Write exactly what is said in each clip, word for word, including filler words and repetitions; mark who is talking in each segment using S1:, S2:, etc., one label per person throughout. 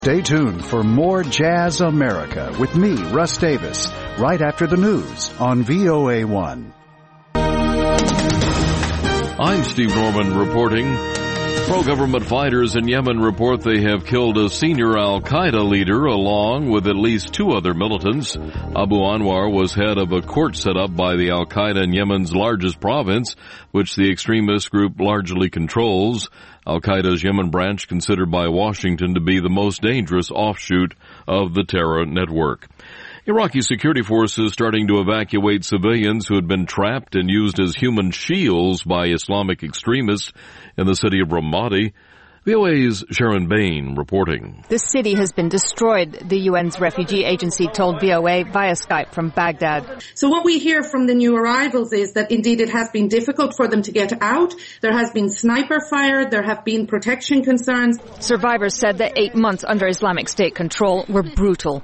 S1: Stay tuned for more Jazz America with me, Russ Davis, right after the news on V O A one.
S2: I'm Steve Norman reporting. Pro-government fighters in Yemen report they have killed a senior al-Qaeda leader along with at least two other militants. Abu Anwar was head of a court set up by the al-Qaeda in Yemen's largest province, which the extremist group largely controls. Al-Qaeda's Yemen branch considered by Washington to be the most dangerous offshoot of the terror network. Iraqi security forces starting to evacuate civilians who had been trapped and used as human shields by Islamic extremists in the city of Ramadi. V O A's Sharon Bain reporting.
S3: The city has been destroyed, the U N's refugee agency told V O A via Skype from Baghdad.
S4: So what we hear from the new arrivals is that indeed it has been difficult for them to get out. There has been sniper fire. There have been protection concerns.
S3: Survivors said that eight months under Islamic State control were brutal.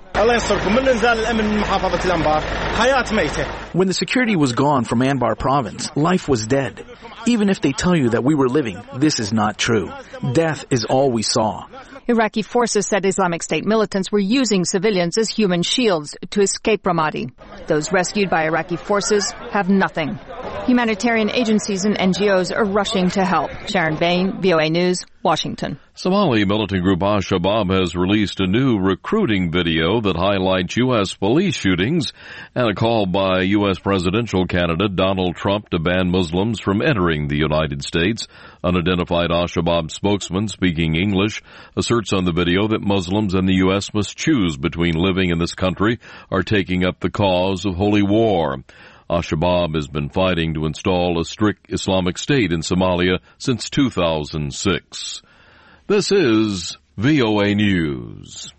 S5: When the security was gone from Anbar province, life was dead. Even if they tell you that we were living, this is not true. Death is all we saw.
S3: Iraqi forces said Islamic State militants were using civilians as human shields to escape Ramadi. Those rescued by Iraqi forces have nothing. Humanitarian agencies and N G Os are rushing to help. Sharon Bain, V O A News, Washington.
S2: Somali militant group Al-Shabaab has released a new recruiting video that highlights U S police shootings and a call by U S presidential candidate Donald Trump to ban Muslims from entering the United States. Unidentified Al-Shabaab spokesman speaking English asserts on the video that Muslims in the U S must choose between living in this country or taking up the cause of holy war. Al-Shabaab has been fighting to install a strict Islamic State in Somalia since two thousand six. This is V O A News.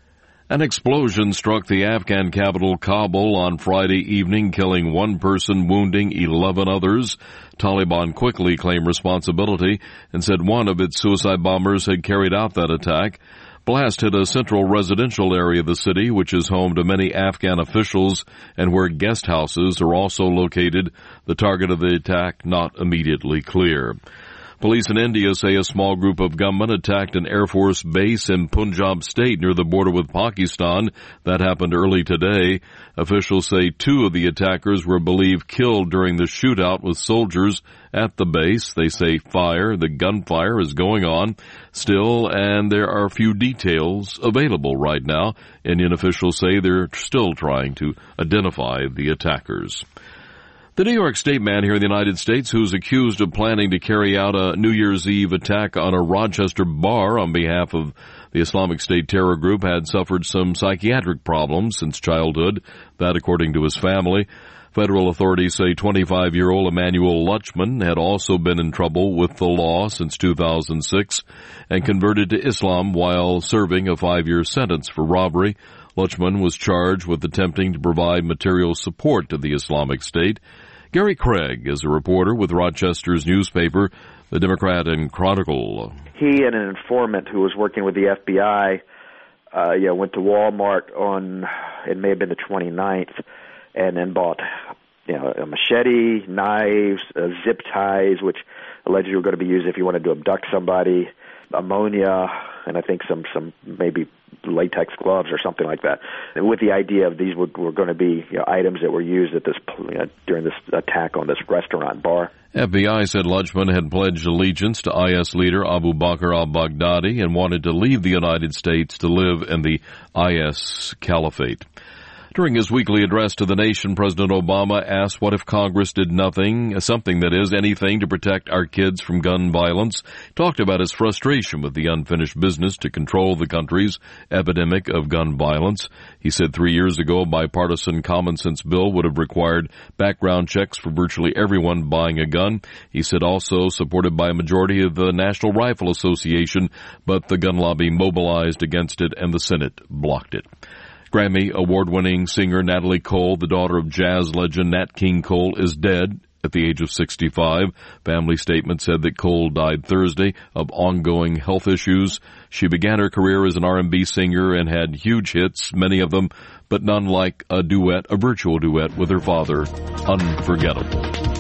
S2: An explosion struck the Afghan capital Kabul on Friday evening, killing one person, wounding eleven others. Taliban quickly claimed responsibility and said one of its suicide bombers had carried out that attack. Blast hit a central residential area of the city, which is home to many Afghan officials and where guest houses are also located. The target of the attack not immediately clear. Police in India say a small group of gunmen attacked an Air Force base in Punjab state near the border with Pakistan. That happened early today. Officials say two of the attackers were believed killed during the shootout with soldiers at the base. They say fire, the gunfire is going on still, and there are few details available right now. Indian officials say they're still trying to identify the attackers. The New York State man here in the United States who's accused of planning to carry out a New Year's Eve attack on a Rochester bar on behalf of the Islamic State terror group had suffered some psychiatric problems since childhood. That according to his family. Federal authorities say twenty-five-year-old Emmanuel Lutchman had also been in trouble with the law since two thousand six and converted to Islam while serving a five-year sentence for robbery. Lutchman was charged with attempting to provide material support to the Islamic State. Gary Craig is a reporter with Rochester's newspaper, the Democrat and Chronicle.
S6: He and an informant who was working with the F B I uh, yeah, went to Walmart on, it may have been the twenty-ninth, and then bought you know, a machete, knives, uh, zip ties, which allegedly were going to be used if you wanted to abduct somebody, ammonia, and I think some, some maybe latex gloves or something like that, and with the idea of these were, were going to be you know, items that were used at this you know, during this attack on this restaurant bar.
S2: F B I said Lutchman had pledged allegiance to I S leader Abu Bakr al-Baghdadi and wanted to leave the United States to live in the I S caliphate. During his weekly address to the nation, President Obama asked what if Congress did nothing, something that is, anything to protect our kids from gun violence. He talked about his frustration with the unfinished business to control the country's epidemic of gun violence. He said three years ago a bipartisan common sense bill would have required background checks for virtually everyone buying a gun. He said also supported by a majority of the National Rifle Association, but the gun lobby mobilized against it and the Senate blocked it. Grammy award-winning singer Natalie Cole, the daughter of jazz legend Nat King Cole, is dead at the age of sixty-five. Family statement said that Cole died Thursday of ongoing health issues. She began her career as an R and B singer and had huge hits, many of them, but none like a duet, a virtual duet with her father, unforgettable.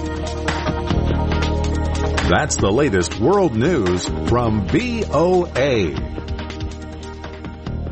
S7: That's the latest world news from V O A.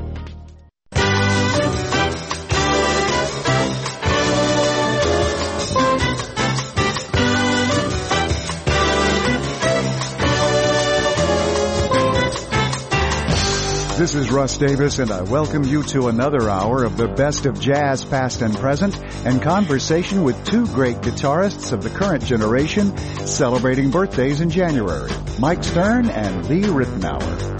S1: This is Russ Davis, and I welcome you to another hour of the best of jazz past and present, and conversation with two great guitarists of the current generation celebrating birthdays in January, Mike Stern and Lee Ritenour.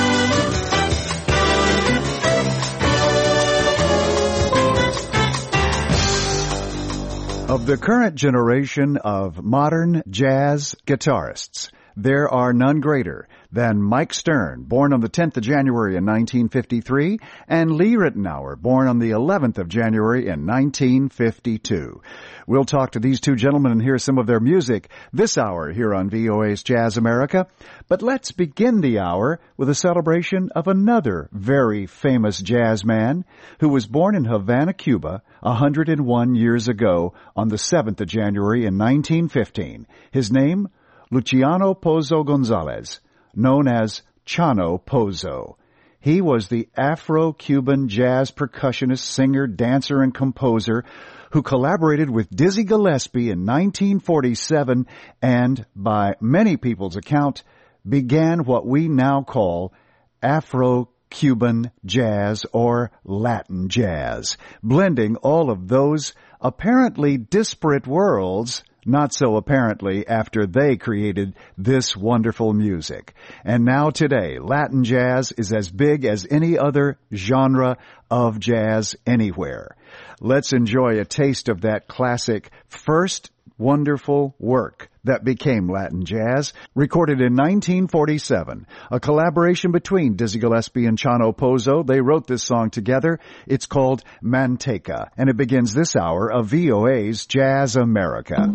S1: Of the current generation of modern jazz guitarists, there are none greater than Mike Stern, born on the tenth of January in nineteen fifty-three, and Lee Ritenour, born on the eleventh of January in nineteen fifty-two. We'll talk to these two gentlemen and hear some of their music this hour here on V O A's Jazz America. But let's begin the hour with a celebration of another very famous jazz man who was born in Havana, Cuba, one hundred one years ago on the seventh of January in nineteen fifteen. His name, Luciano Pozo Gonzalez, known as Chano Pozo. He was the Afro-Cuban jazz percussionist, singer, dancer, and composer who collaborated with Dizzy Gillespie in nineteen forty-seven and, by many people's account, began what we now call Afro-Cuban jazz or Latin jazz, blending all of those apparently disparate worlds, not so apparently after they created this wonderful music. And now today, Latin jazz is as big as any other genre of jazz anywhere. Let's enjoy a taste of that classic first wonderful work that became Latin jazz, recorded in nineteen forty-seven. A collaboration between Dizzy Gillespie and Chano Pozo. They wrote this song together. It's called Manteca, and it begins this hour of V O A's Jazz America.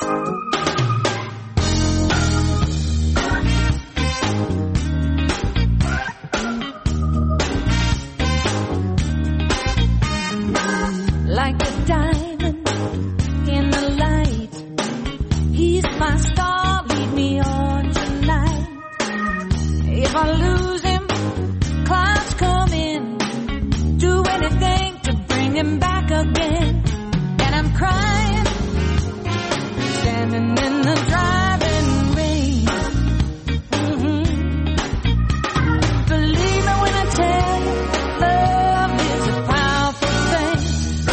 S7: Like a diamond in the light, he's my star, lead me on tonight. If I lose him, clouds come in, do anything to bring him back again. And I'm crying, standing in the driving rain. Mm-hmm. Believe me when I tell you, love is a powerful thing.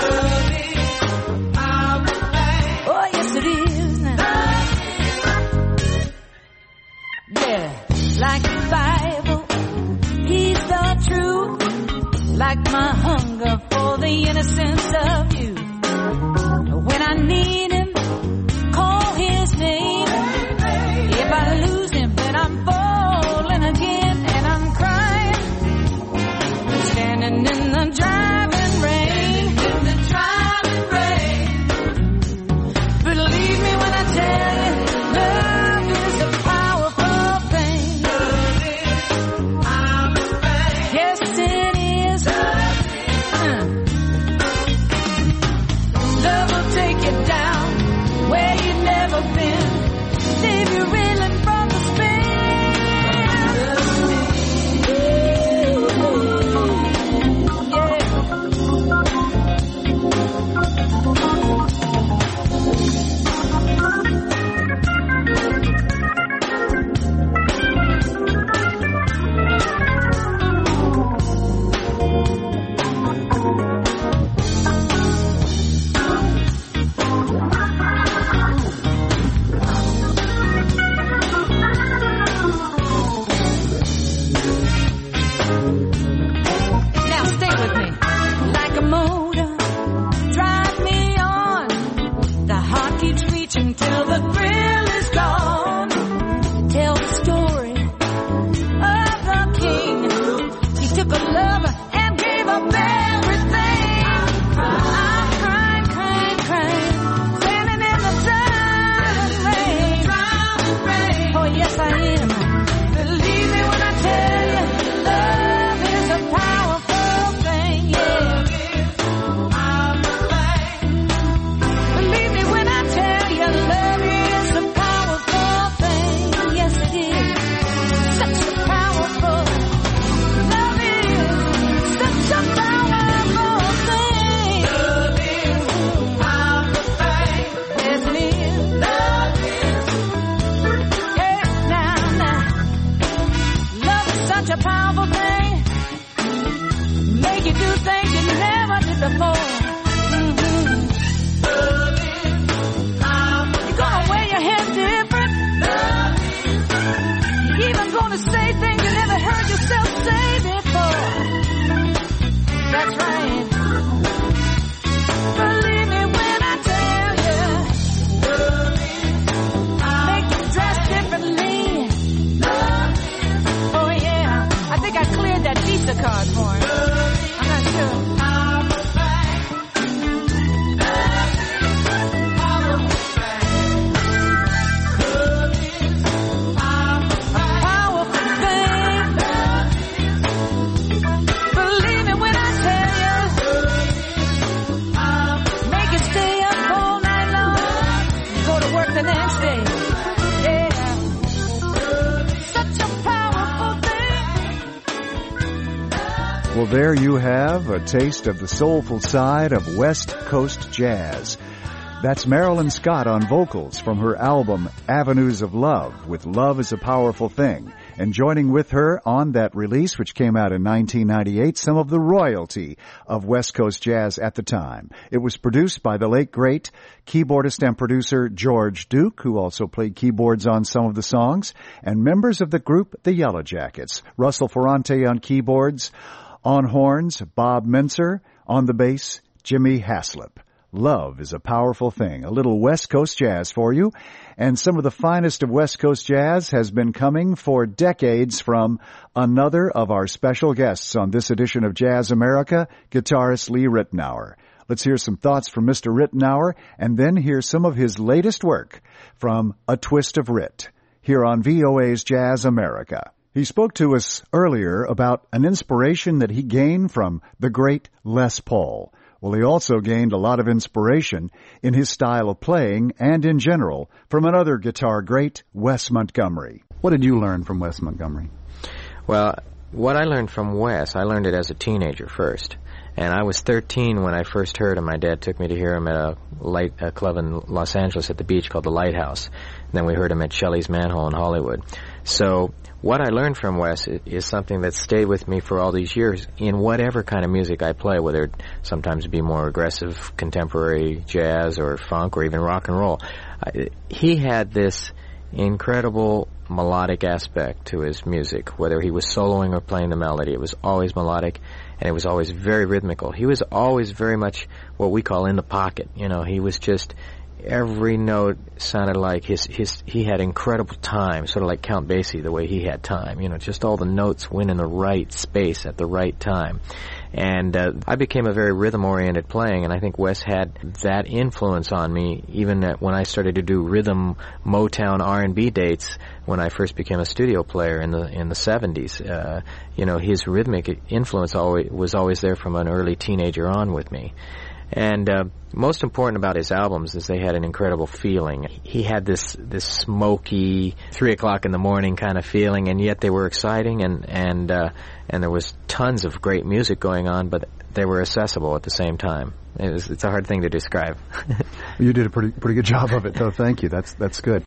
S7: Oh, yes it is now. Yeah, like the Bible, he's the truth. Like my hunger for the innocence of you. When I need him, call his name. If I lose him, then I'm falling again. And I'm crying, standing in the driving rain. In the driving rain. Believe me when I tell you, love is a powerful thing. Love is a powerful thing. Yes, it is. Uh. Love will take you down where you've never been. Save you reeling from the spin. Now stay with me. Like a motor, drive me on. The heart keeps reaching till the thrill is gone. Tell the story of the king. He took a lover and gave up everything. I'm crying, crying, crying, standing in the driving rain. Oh yes I am. Believe me when I tell you, love is a powerful thing. Yeah. Believe me when I tell you, love is a powerful thing. Yes it is. Such a powerful. Love is such a powerful thing. Love is a powerful thing. Yes it is. Love is. Yeah, now, now. Love is such a powerful thing. Make you do things you never did before. Mm-hmm. You're gonna wear your hair different. You're even gonna say things you never heard yourself say before. That's right. Believe me when I tell you, make you dress differently. Oh yeah, I think I cleared that Visa card for him. I'm not sure. A powerful thing. Believe me when I tell you, make you stay up all night long, go to work the next day. Yeah, such a powerful thing.
S1: Well, there you have a taste of the soulful side of West Coast jazz. That's Marilyn Scott on vocals from her album Avenues of Love with Love is a Powerful Thing. And joining with her on that release, which came out in nineteen ninety-eight, some of the royalty of West Coast jazz at the time. It was produced by the late great keyboardist and producer George Duke, who also played keyboards on some of the songs, and members of the group The Yellow Jackets. Russell Ferrante on keyboards, on horns, Bob Menser, on the bass, Jimmy Haslip. Love is a Powerful Thing. A little West Coast jazz for you. And some of the finest of West Coast jazz has been coming for decades from another of our special guests on this edition of Jazz America, guitarist Lee Ritenour. Let's hear some thoughts from Mister Ritenour, and then hear some of his latest work from A Twist of Rit, here on V O A's Jazz America. He spoke to us earlier about an inspiration that he gained from the great Les Paul. Well, he also gained a lot of inspiration in his style of playing and in general from another guitar great, Wes Montgomery. What did you learn from Wes Montgomery?
S8: Well, what I learned from Wes, I learned it as a teenager first. And I was thirteen when I first heard him. My dad took me to hear him at a, light, a club in Los Angeles at the beach called the Lighthouse. And then we heard him at Shelley's Manhole in Hollywood. So what I learned from Wes is something that stayed with me for all these years in whatever kind of music I play, whether it sometimes be more aggressive contemporary jazz or funk or even rock and roll. I, he had this incredible melodic aspect to his music. Whether he was soloing or playing the melody, it was always melodic, and it was always very rhythmical. He was always very much what we call in the pocket. You know, he was just, every note sounded like his, his, he had incredible time, sort of like Count Basie, the way he had time. You know, just all the notes went in the right space at the right time. And uh, I became a very rhythm-oriented playing, and I think Wes had that influence on me, even at, when I started to do rhythm Motown R and B dates when I first became a studio player in the in the seventies. Uh, you know, his rhythmic influence always, was always there from an early teenager on with me. And uh, most important about his albums is they had an incredible feeling. He had this this smoky, three o'clock in the morning kind of feeling, and yet they were exciting, and and uh, and there was tons of great music going on, but they were accessible at the same time. It was, it's a hard thing to describe.
S1: You did a pretty pretty good job of it, though. Thank you. That's that's good.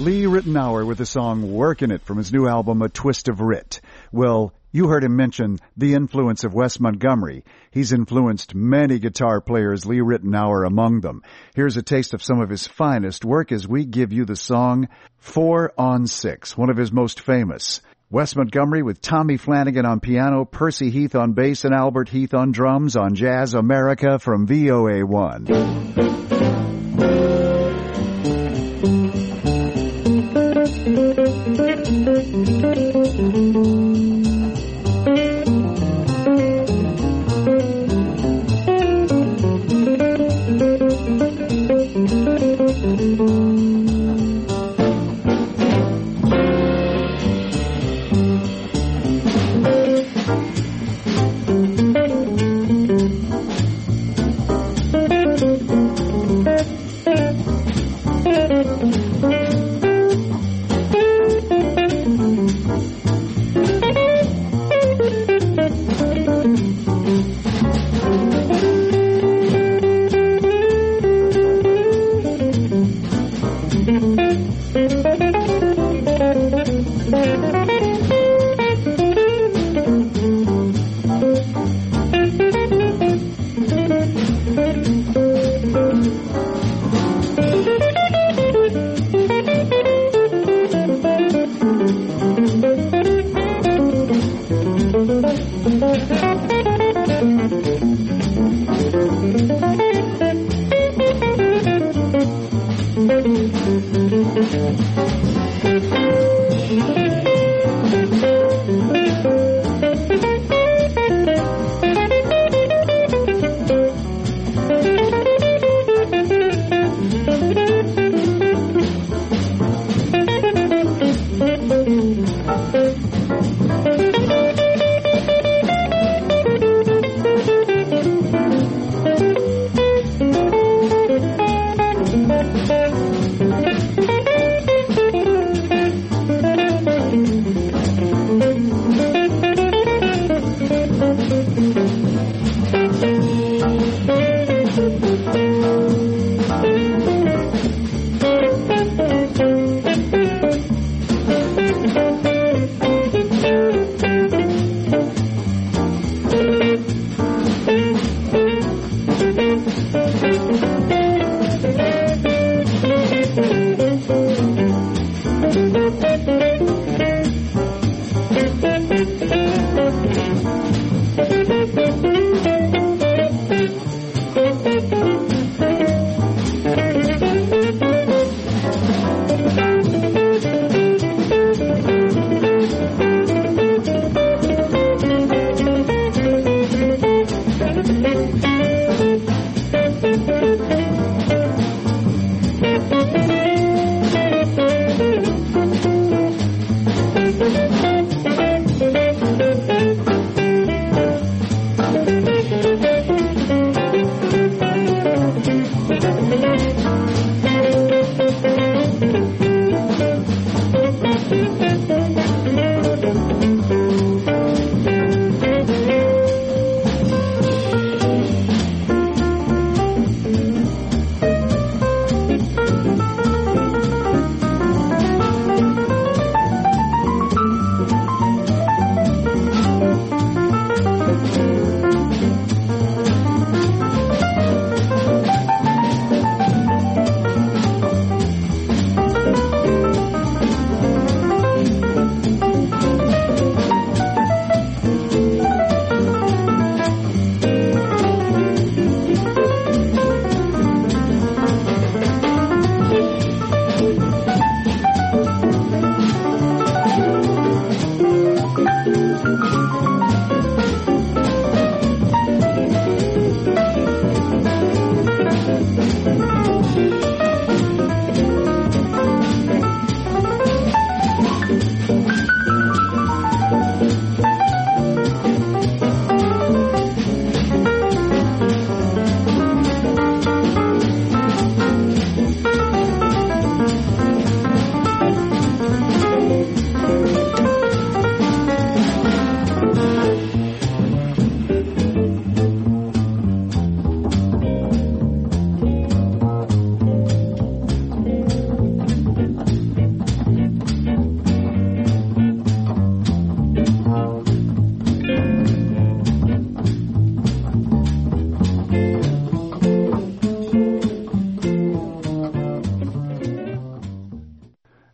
S1: Lee Ritenour with the song Workin' It from his new album A Twist of Rit. Well, you heard him mention the influence of Wes Montgomery. He's influenced many guitar players, Lee Ritenour among them. Here's a taste of some of his finest work as we give you the song Four on Six, one of his most famous. Wes Montgomery with Tommy Flanagan on piano, Percy Heath on bass, and Albert Heath on drums on Jazz America from V O A one.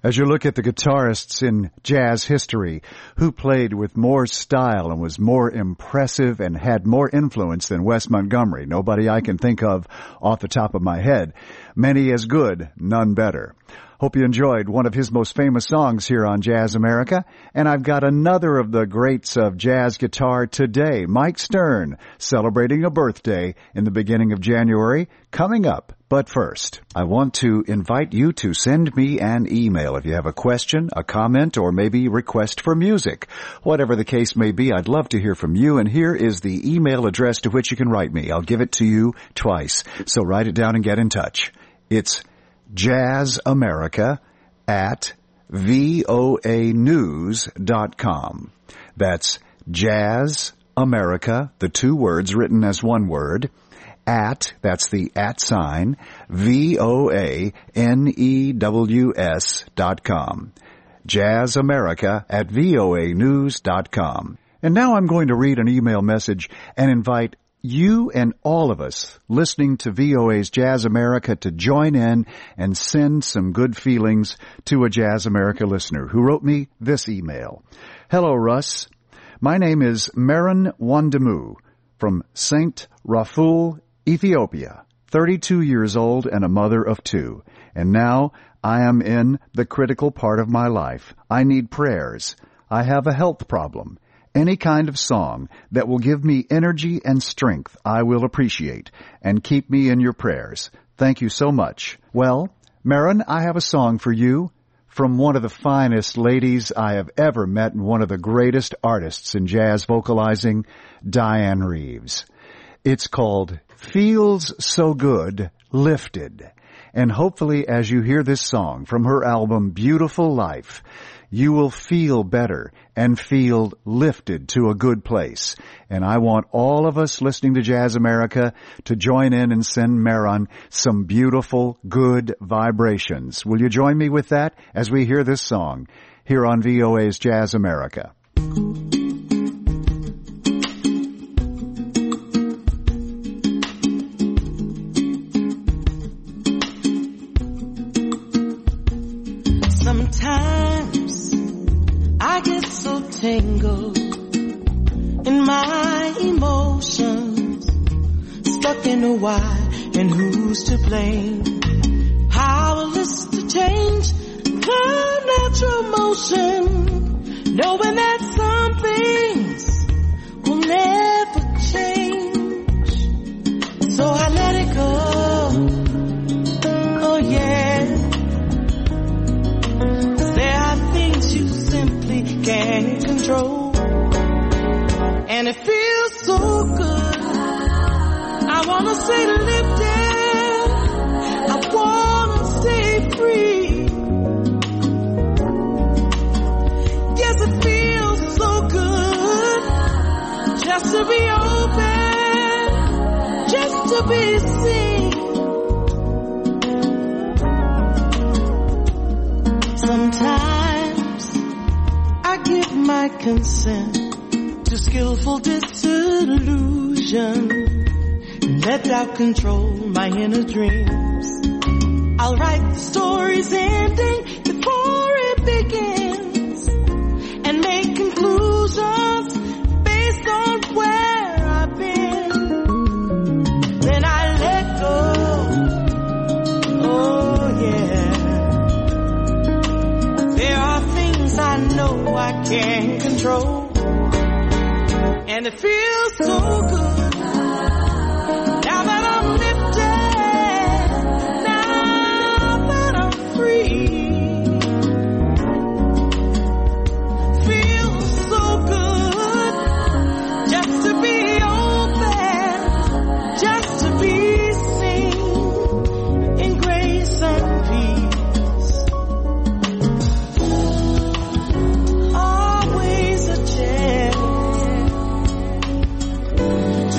S1: As you look at the guitarists in jazz history who played with more style and was more impressive and had more influence than Wes Montgomery, nobody I can think of off the top of my head. Many as good, none better. Hope you enjoyed one of his most famous songs here on Jazz America. And I've got another of the greats of jazz guitar today, Mike Stern, celebrating a birthday in the beginning of January, coming up. But first, I want to invite you to send me an email if you have a question, a comment, or maybe request for music. Whatever the case may be, I'd love to hear from you, and here is the email address to which you can write me. I'll give it to you twice, so write it down and get in touch. It's jazzamerica at voa news dot com. That's jazzamerica, the two words written as one word, at, that's the at sign, V O A N E W S dot com. jazzamerica at voa news dot com. And now I'm going to read an email message and invite you and all of us listening to V O A's Jazz America to join in and send some good feelings to a Jazz America listener who wrote me this email. Hello, Russ. My name is Marin Wandamu from Saint Raful, Ethiopia, thirty-two years old and a mother of two. And now I am in the critical part of my life. I need prayers. I have a health problem. Any kind of song that will give me energy and strength I will appreciate, and keep me in your prayers. Thank you so much. Well, Marin, I have a song for you from one of the finest ladies I have ever met and one of the greatest artists in jazz vocalizing, Dianne Reeves. It's called Feels So Good, Lifted. And hopefully as you hear this song from her album Beautiful Life, you will feel better and feel lifted to a good place. And I want all of us listening to Jazz America to join in and send Marin some beautiful, good vibrations. Will you join me with that as we hear this song here on V O A's Jazz America?
S9: Sometimes I get so tangled in my emotions, stuck in a why and who's to blame, powerless to change the natural motion, knowing that some things will never change, so I let it go. Oh yeah, can't control, and it feels so good. I wanna stay lifted, I wanna stay free. Yes, it feels so good just to be open, just to be seen. Sometimes I give my consent to skillful disillusion and let doubt control my inner dreams. I'll write the story's ending before it begins and make conclusions based on where I've been. Then I let go. Oh yeah, there are things I know I can't control, and it feels so good now that I'm lifted, now that I'm free. Feels so good just to be open, just to be seen in grace and peace. Always a chance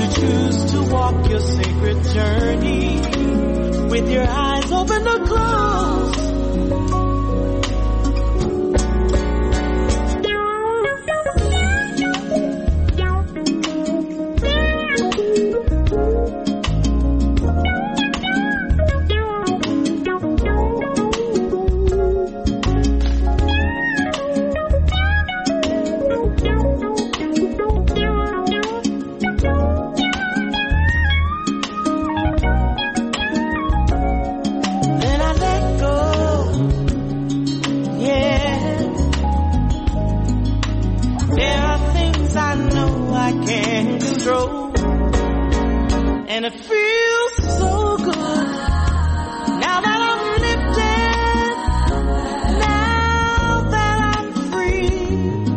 S9: And it feels so good now that I'm lifted, now that I'm free.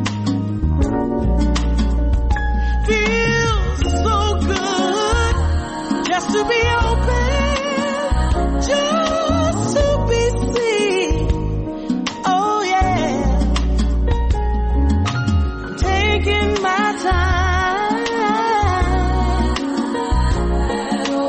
S9: Feels so good just to be open, just to be seen. Oh yeah, taking my time.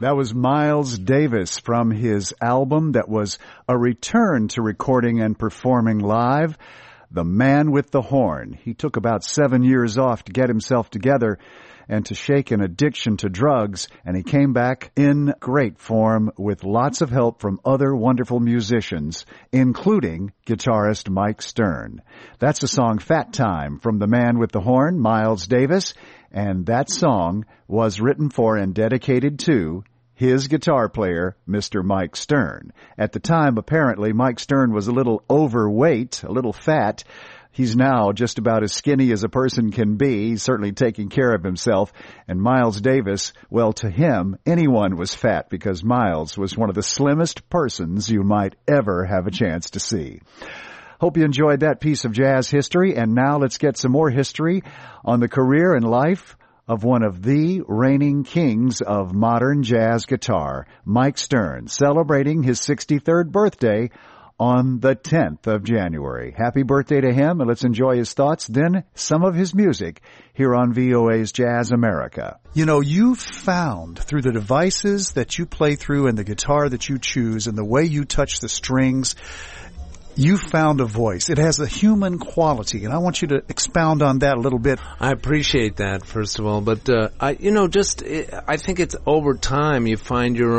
S1: That was Miles Davis from his album that was a return to recording and performing live, The Man with the Horn. He took about seven years off to get himself together and to shake an addiction to drugs, and he came back in great form with lots of help from other wonderful musicians, including guitarist Mike Stern. That's the song Fat Time from The Man with the Horn, Miles Davis, and that song was written for and dedicated to his guitar player, Mister Mike Stern. At the time, apparently, Mike Stern was a little overweight, a little fat. He's now just about as skinny as a person can be. He's certainly taking care of himself. And Miles Davis, well, to him, anyone was fat because Miles was one of the slimmest persons you might ever have a chance to see. Hope you enjoyed that piece of jazz history. And now let's get some more history on the career and life of one of the reigning kings of modern jazz guitar, Mike Stern, celebrating his sixty-third birthday on the tenth of January. Happy birthday to him, and let's enjoy his thoughts, then some of his music here on V O A's Jazz America.
S10: You know, you found through the devices that you play through and the guitar that you choose and the way you touch the strings, you found a voice. It has a human quality, and I want you to expound on that a little bit.
S11: I appreciate that, first of all, but uh, I, you know, just it, I think it's over time you find your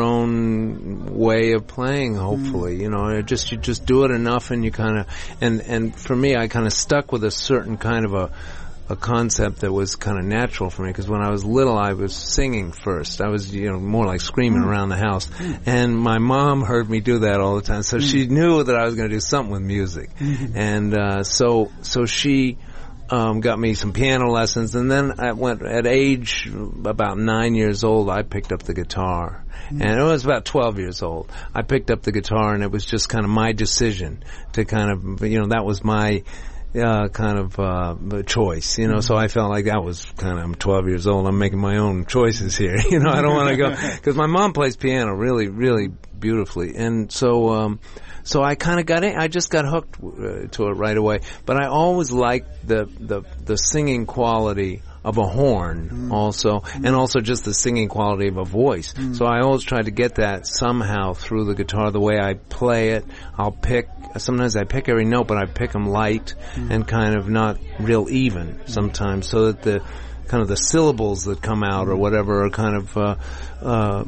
S11: own way of playing. Hopefully, mm. you know, it just you just do it enough, and you kind of and and for me, I kind of stuck with a certain kind of a. a concept that was kind of natural for me, because when I was little I was singing first. I was, you know, more like screaming mm. around the house. Mm. And my mom heard me do that all the time, so mm. she knew that I was going to do something with music. Mm-hmm. And uh, so so she um, got me some piano lessons, and then I went, at age about nine years old, I picked up the guitar. Mm. And it was about twelve years old. I picked up the guitar, and it was just kind of my decision to kind of, you know, that was my Uh, kind of uh, choice, you know. Mm-hmm. So I felt like that was kind of, I'm twelve years old, I'm making my own choices here, you know. I don't want to go, because my mom plays piano really, really beautifully, and so um, so I kind of got in, I just got hooked uh, to it right away. But I always liked the the the singing quality of a horn, mm. also, mm. and also just the singing quality of a voice. Mm. So I always try to get that somehow through the guitar, the way I play it. I'll pick, sometimes I pick every note, but I pick them light mm. and kind of not real even sometimes, so that the kind of the syllables that come out or whatever are kind of uh, uh,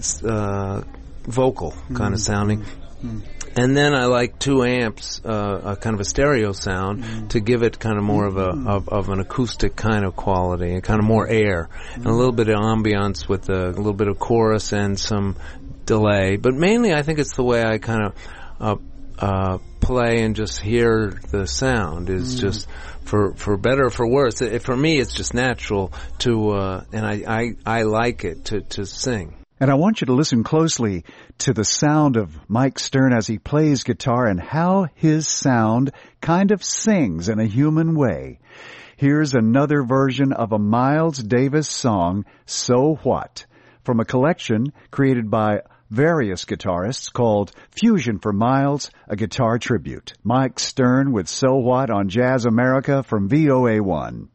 S11: uh, vocal kind mm. of sounding. Mm. And then I like two amps, uh, a kind of a stereo sound, mm. to give it kind of more of a of, of an acoustic kind of quality, and kind of more air, mm. and a little bit of ambiance with a, a little bit of chorus and some delay. But mainly, I think it's the way I kind of uh, uh, play and just hear the sound is mm. just, for for better or for worse. It, for me, it's just natural to, uh, and I, I I like it to to sing.
S1: And I want you to listen closely to the sound of Mike Stern as he plays guitar and how his sound kind of sings in a human way. Here's another version of a Miles Davis song, So What, from a collection created by various guitarists called Fusion for Miles, a guitar tribute. Mike Stern with So What on Jazz America from V O A one.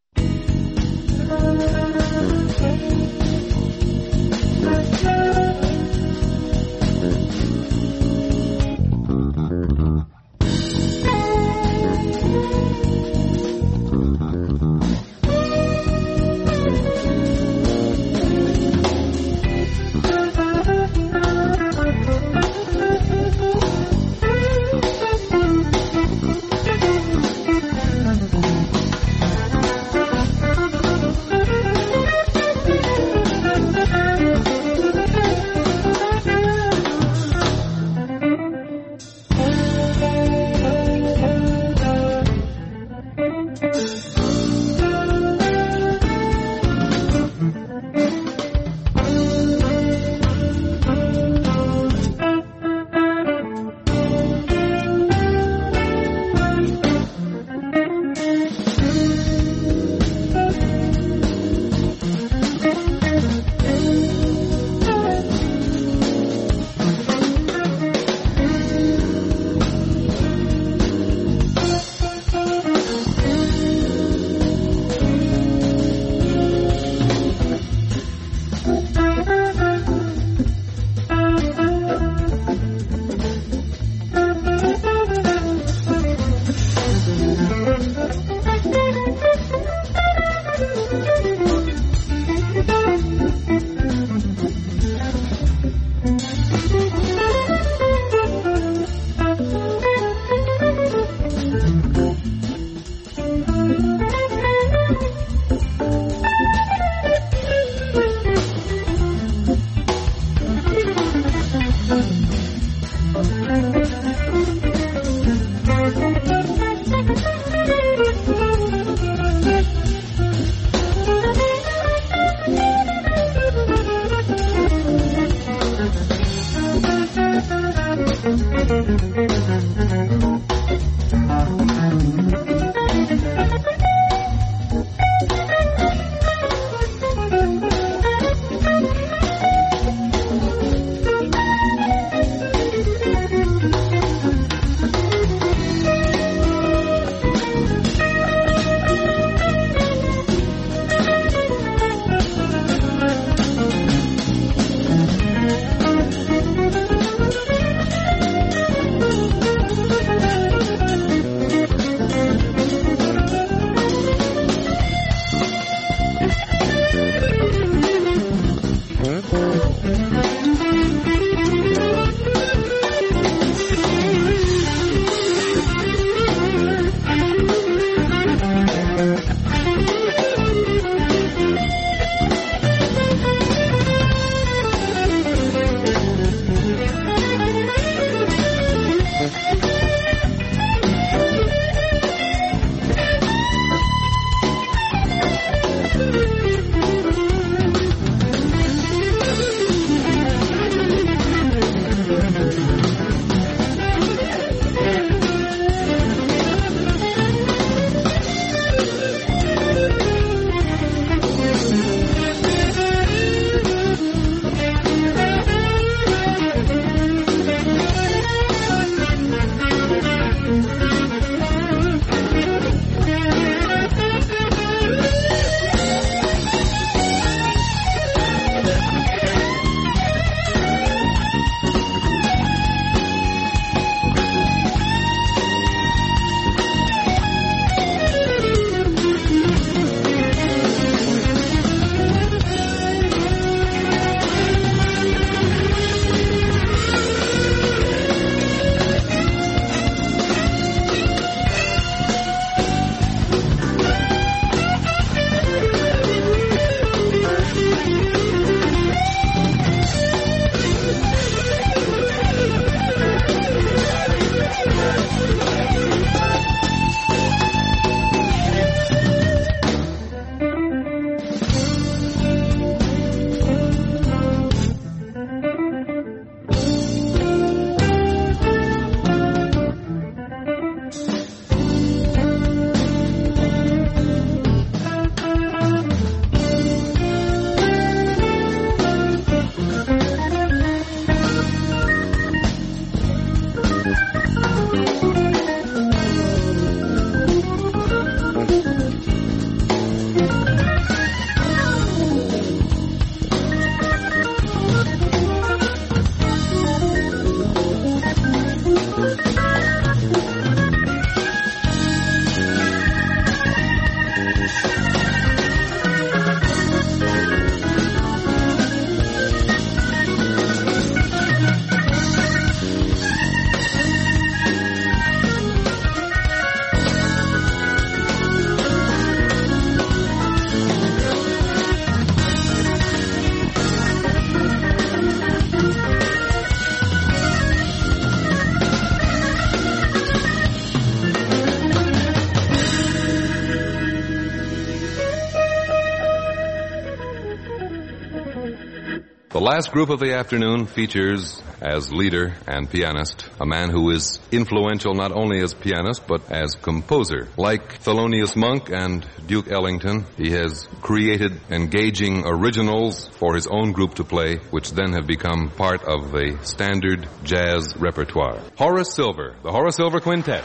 S12: The last group of the afternoon features, as leader and pianist, a man who is influential not only as pianist, but as composer. Like Thelonious Monk and Duke Ellington, he has created engaging originals for his own group to play, which then have become part of the standard jazz repertoire. Horace Silver, the Horace Silver Quintet.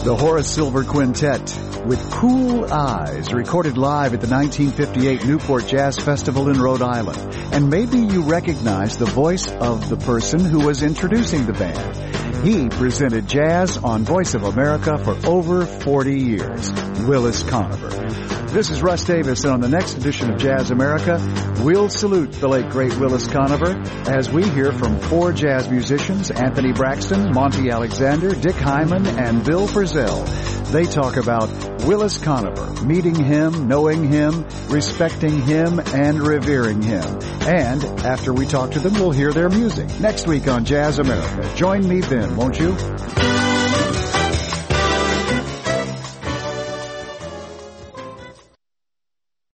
S1: The Horace Silver Quintet with Cool Eyes, recorded live at the nineteen fifty-eight Newport Jazz Festival in Rhode Island. And maybe you recognize the voice of the person who was introducing the band. He presented jazz on Voice of America for over forty years, Willis Conover. This is Russ Davis, and on the next edition of Jazz America, we'll salute the late, great Willis Conover as we hear from four jazz musicians, Anthony Braxton, Monty Alexander, Dick Hyman, and Bill Frisell. They talk about Willis Conover, meeting him, knowing him, respecting him, and revering him. And after we talk to them, we'll hear their music. Next week on Jazz America. Join me then, won't you?